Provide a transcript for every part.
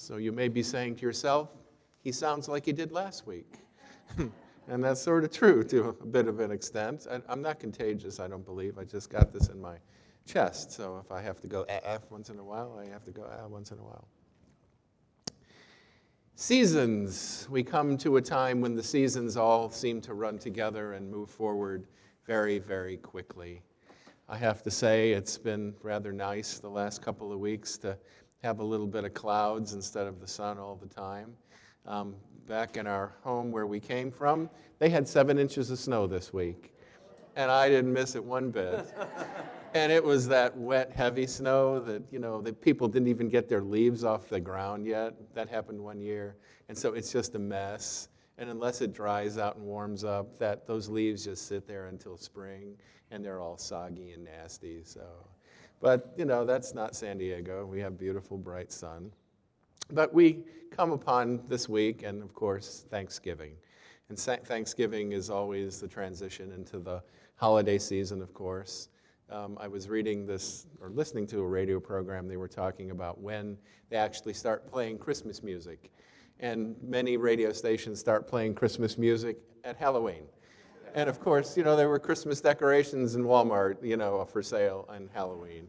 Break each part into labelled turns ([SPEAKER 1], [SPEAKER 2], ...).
[SPEAKER 1] So you may be saying to yourself, he sounds like he did last week. And that's sort of true to a bit of an extent. I'm not contagious, I don't believe. I just got this in my chest. So if I have to go once in a while, I have to go once in a while. Seasons. We come to a time when the seasons all seem to run together and move forward very, very quickly. I have to say it's been rather nice the last couple of weeks to have a little bit of clouds instead of the sun all the time. Back in our home where we came from, they had 7 inches of snow this week, and I didn't miss it one bit. And it was that wet, heavy snow that, that people didn't even get their leaves off the ground yet. That happened one year, and so it's just a mess. And unless it dries out and warms up, those leaves just sit there until spring, and they're all soggy and nasty. But that's not San Diego. We have beautiful, bright sun. But we come upon this week, and of course, Thanksgiving. And Thanksgiving is always the transition into the holiday season, of course. I was reading this, or listening to a radio program, they were talking about when they actually start playing Christmas music. And many radio stations start playing Christmas music at Halloween. And of course, there were Christmas decorations in Walmart, for sale on Halloween.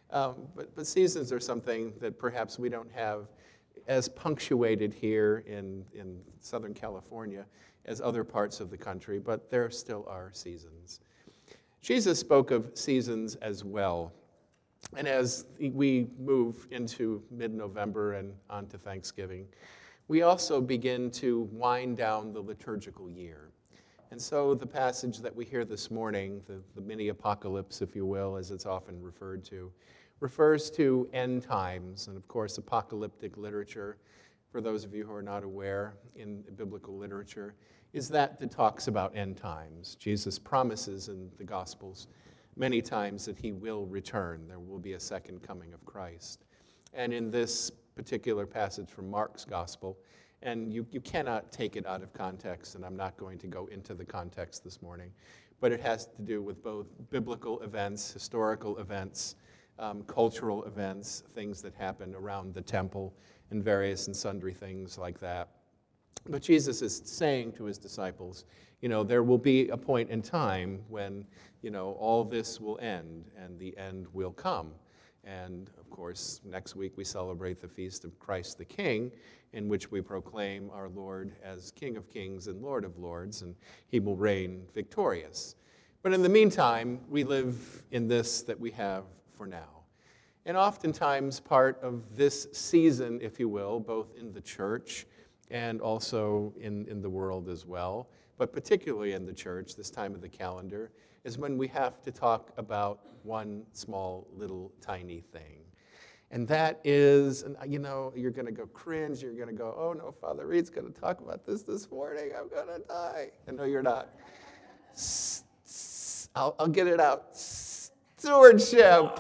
[SPEAKER 1] But seasons are something that perhaps we don't have as punctuated here in Southern California as other parts of the country, but there still are seasons. Jesus spoke of seasons as well. And as we move into mid-November and on to Thanksgiving, we also begin to wind down the liturgical year. And so the passage that we hear this morning, the mini-apocalypse, if you will, as it's often referred to, refers to end times. And of course, apocalyptic literature, for those of you who are not aware in biblical literature, is that talks about end times. Jesus promises in the Gospels many times that he will return. There will be a second coming of Christ. And in this particular passage from Mark's Gospel, and you cannot take it out of context, and I'm not going to go into the context this morning, but it has to do with both biblical events, historical events, cultural events, things that happen around the temple, and various and sundry things like that. But Jesus is saying to his disciples, there will be a point in time when, all this will end, and the end will come. And, of course, next week we celebrate the Feast of Christ the King, in which we proclaim our Lord as King of Kings and Lord of Lords, and he will reign victorious. But in the meantime, we live in this that we have for now. And oftentimes part of this season, if you will, both in the church and also in the world as well, but particularly in the church, this time of the calendar, is when we have to talk about one small, little, tiny thing. And that is, you're going to go cringe, you're going to go, oh no, Father Reed's going to talk about this morning, I'm going to die. And no, you're not. I'll get it out. Stewardship.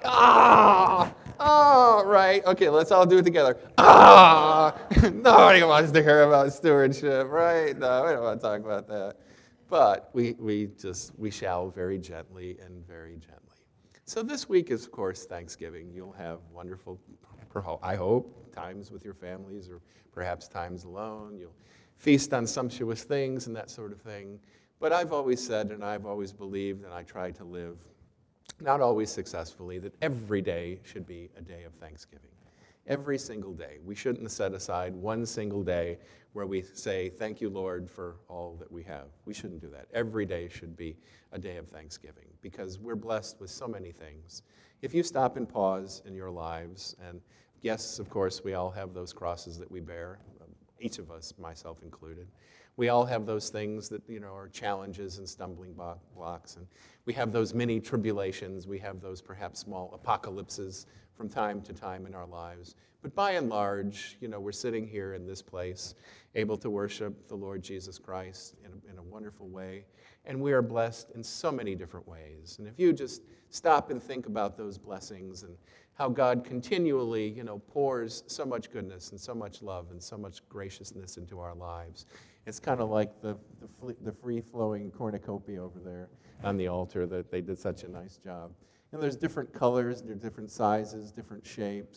[SPEAKER 1] Right. Okay, let's all do it together. Nobody wants to hear about stewardship, right? No, we don't want to talk about that. But we shall very gently and very gently. So this week is, of course, Thanksgiving. You'll have wonderful, I hope, times with your families or perhaps times alone. You'll feast on sumptuous things and that sort of thing. But I've always said, and I've always believed, and I try to live, not always successfully, that every day should be a day of Thanksgiving. Every single day. We shouldn't set aside one single day where we say, thank you, Lord, for all that we have. We shouldn't do that. Every day should be a day of Thanksgiving because we're blessed with so many things. If you stop and pause in your lives, and yes, of course, we all have those crosses that we bear, each of us, myself included. We all have those things that, are challenges and stumbling blocks. And we have those mini tribulations. We have those perhaps small apocalypses from time to time in our lives. But by and large, we're sitting here in this place, able to worship the Lord Jesus Christ in a wonderful way. And we are blessed in so many different ways. And if you just stop and think about those blessings and how God continually, pours so much goodness and so much love and so much graciousness into our lives. It's kind of like the free-flowing cornucopia over there on the altar that they did such a nice job. And there's different colors, there's different sizes, different shapes.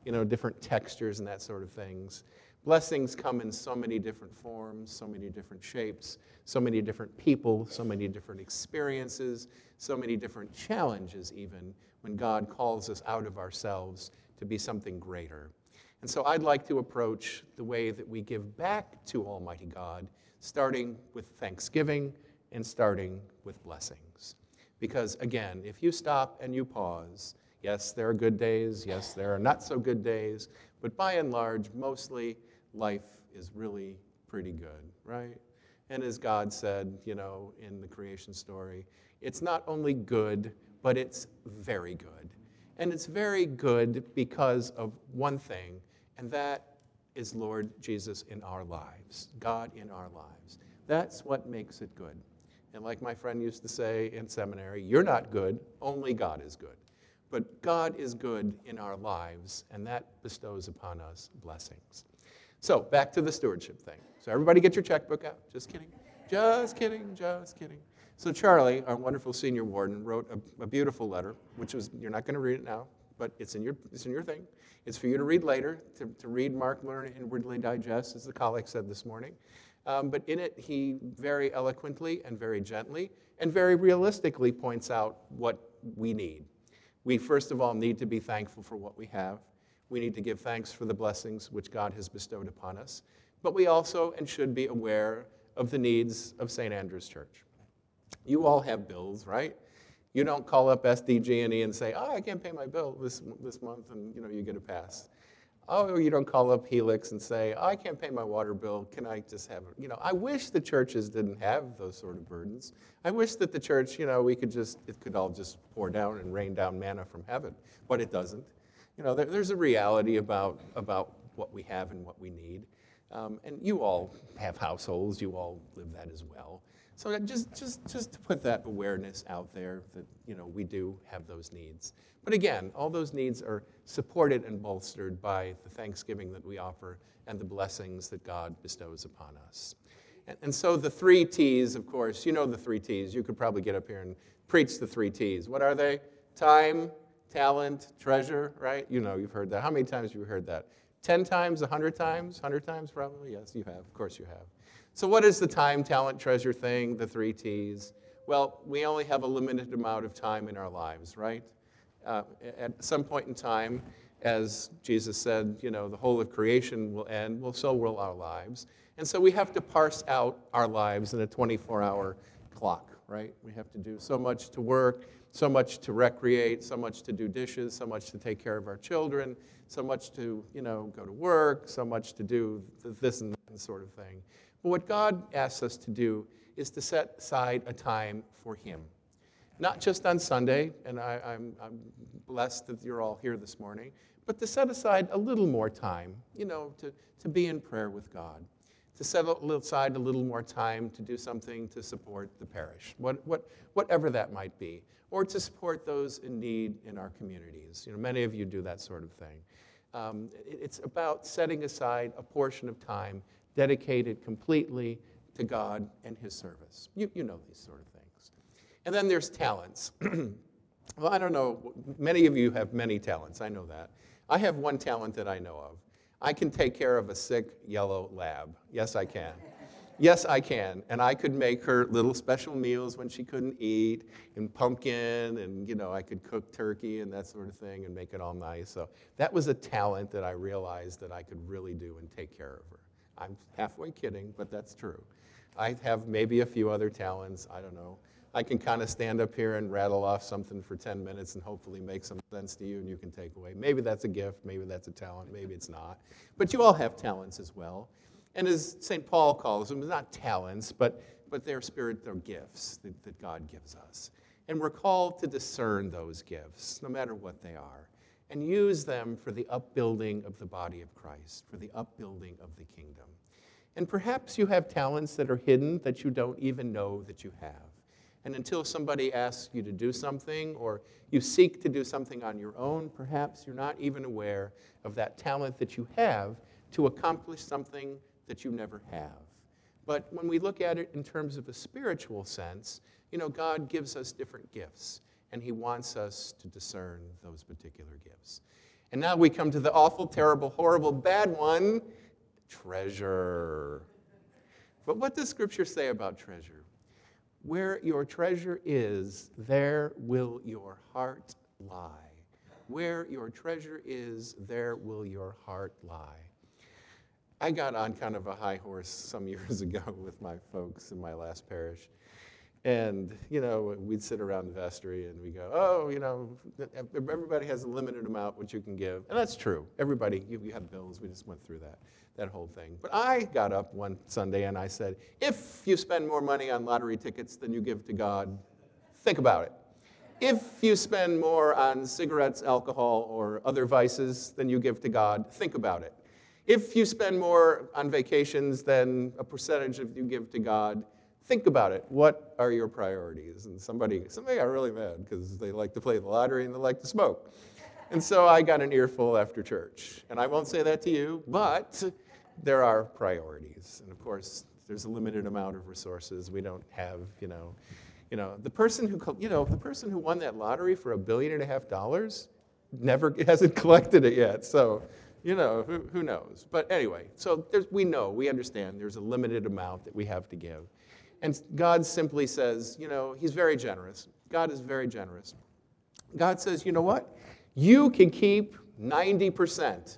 [SPEAKER 1] different textures and that sort of things. Blessings come in so many different forms, so many different shapes, so many different people, so many different experiences, so many different challenges even when God calls us out of ourselves to be something greater. And so I'd like to approach the way that we give back to Almighty God, starting with thanksgiving and starting with blessings. Because again, if you stop and you pause, yes, there are good days, yes, there are not so good days, but by and large, mostly life is really pretty good, right? And as God said, in the creation story, it's not only good, but it's very good. And it's very good because of one thing, and that is Lord Jesus in our lives, God in our lives. That's what makes it good. And like my friend used to say in seminary, you're not good, only God is good. But God is good in our lives, and that bestows upon us blessings. So back to the stewardship thing. So everybody get your checkbook out. Just kidding. Just kidding. Just kidding. So Charlie, our wonderful senior warden, wrote a beautiful letter, which was, you're not going to read it now, but it's in your thing. It's for you to read later, to read, mark, learn, inwardly digest, as the colleague said this morning. But in it, he very eloquently and very gently and very realistically points out what we need. We, first of all, need to be thankful for what we have. We need to give thanks for the blessings which God has bestowed upon us. But we also and should be aware of the needs of St. Andrew's Church. You all have bills, right? You don't call up SDG&E and say, I can't pay my bill this month, and you get a pass. Oh, you don't call up Helix and say, I can't pay my water bill, can I just have it? I wish the churches didn't have those sort of burdens. I wish that the church, it could all just pour down and rain down manna from heaven, but it doesn't. There's a reality about what we have and what we need. And you all have households, you all live that as well. So just to put that awareness out there that, we do have those needs. But again, all those needs are supported and bolstered by the thanksgiving that we offer and the blessings that God bestows upon us. And so the 3 T's, of course, the 3 T's. You could probably get up here and preach the 3 T's. What are they? Time, talent, treasure, right? You've heard that. How many times have you heard that? 10 times, 100 times? 100 times probably? Yes, you have. Of course you have. So what is the time, talent, treasure thing, the 3 T's? Well, we only have a limited amount of time in our lives, right? At some point in time, as Jesus said, the whole of creation will end, well, so will our lives. And so we have to parse out our lives in a 24-hour clock, right? We have to do so much to work, so much to recreate, so much to do dishes, so much to take care of our children, so much to, go to work, so much to do this and that sort of thing. But what God asks us to do is to set aside a time for Him. Not just on Sunday, and I'm blessed that you're all here this morning, but to set aside a little more time, to be in prayer with God, to set aside a little more time to do something to support the parish, whatever that might be, or to support those in need in our communities. Many of you do that sort of thing. It's about setting aside a portion of time dedicated completely to God and His service. You know these sort of things. And then there's talents. Well, I don't know. Many of you have many talents. I know that. I have one talent that I know of. I can take care of a sick yellow lab. Yes, I can. Yes, I can. And I could make her little special meals when she couldn't eat, and pumpkin, and, I could cook turkey and that sort of thing and make it all nice. So that was a talent that I realized that I could really do and take care of her. I'm halfway kidding, but that's true. I have maybe a few other talents. I don't know. I can kind of stand up here and rattle off something for 10 minutes and hopefully make some sense to you and you can take away. Maybe that's a gift, maybe that's a talent, maybe it's not. But you all have talents as well. And as St. Paul calls them, not talents, but they're they're gifts that God gives us. And we're called to discern those gifts, no matter what they are, and use them for the upbuilding of the body of Christ, for the upbuilding of the kingdom. And perhaps you have talents that are hidden that you don't even know that you have. And until somebody asks you to do something, or you seek to do something on your own, perhaps you're not even aware of that talent that you have to accomplish something that you never have. But when we look at it in terms of a spiritual sense, God gives us different gifts, and He wants us to discern those particular gifts. And now we come to the awful, terrible, horrible, bad one, treasure. But what does Scripture say about treasure? Where your treasure is, there will your heart lie. Where your treasure is, there will your heart lie. I got on kind of a high horse some years ago with my folks in my last parish. And, we'd sit around the vestry and we go, everybody has a limited amount which you can give. And that's true. Everybody, you have bills. We just went through that whole thing. But I got up one Sunday and I said, if you spend more money on lottery tickets than you give to God, think about it. If you spend more on cigarettes, alcohol, or other vices than you give to God, think about it. If you spend more on vacations than a percentage of you give to God, think about it. What are your priorities? And somebody got really mad because they like to play the lottery and they like to smoke. And so I got an earful after church. And I won't say that to you, but there are priorities. And of course, there's a limited amount of resources. We don't have, the person who won that lottery for $1.5 billion never hasn't collected it yet. So, who knows? But anyway, so we understand there's a limited amount that we have to give. And God simply says, he's very generous. God is very generous. God says, you know what? You can keep 90%.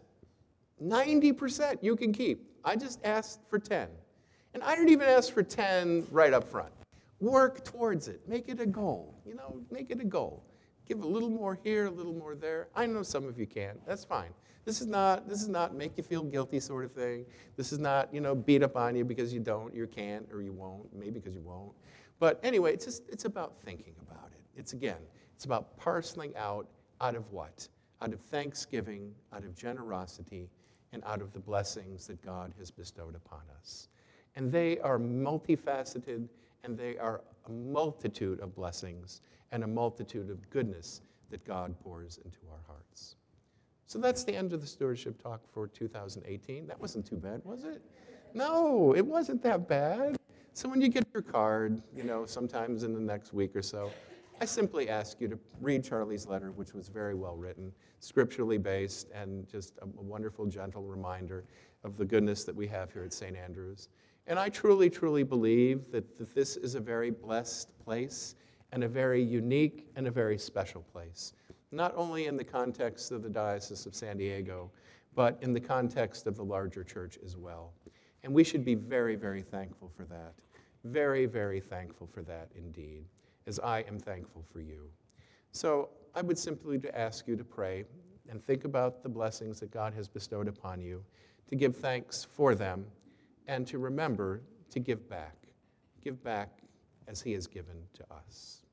[SPEAKER 1] 90% you can keep. I just asked for 10. And I didn't even ask for 10 right up front. Work towards it. Make it a goal. Make it a goal. Give a little more here, a little more there. I know some of you can. That's fine. This is not make you feel guilty sort of thing. This is not, beat up on you because you don't, you can't, or you won't, maybe because you won't. But anyway, it's about thinking about it. It's about parceling out of what? Out of thanksgiving, out of generosity, and out of the blessings that God has bestowed upon us. And they are multifaceted, and they are a multitude of blessings and a multitude of goodness that God pours into our hearts. So that's the end of the stewardship talk for 2018. That wasn't too bad, was it? No, it wasn't that bad. So when you get your card, sometimes in the next week or so, I simply ask you to read Charlie's letter, which was very well written, scripturally based, and just a wonderful, gentle reminder of the goodness that we have here at St. Andrews. And I truly, truly believe that this is a very blessed place and a very unique and a very special place. Not only in the context of the Diocese of San Diego, but in the context of the larger church as well. And we should be very, very thankful for that. Very, very thankful for that indeed, as I am thankful for you. So I would simply ask you to pray and think about the blessings that God has bestowed upon you, to give thanks for them, and to remember to give back. Give back as He has given to us.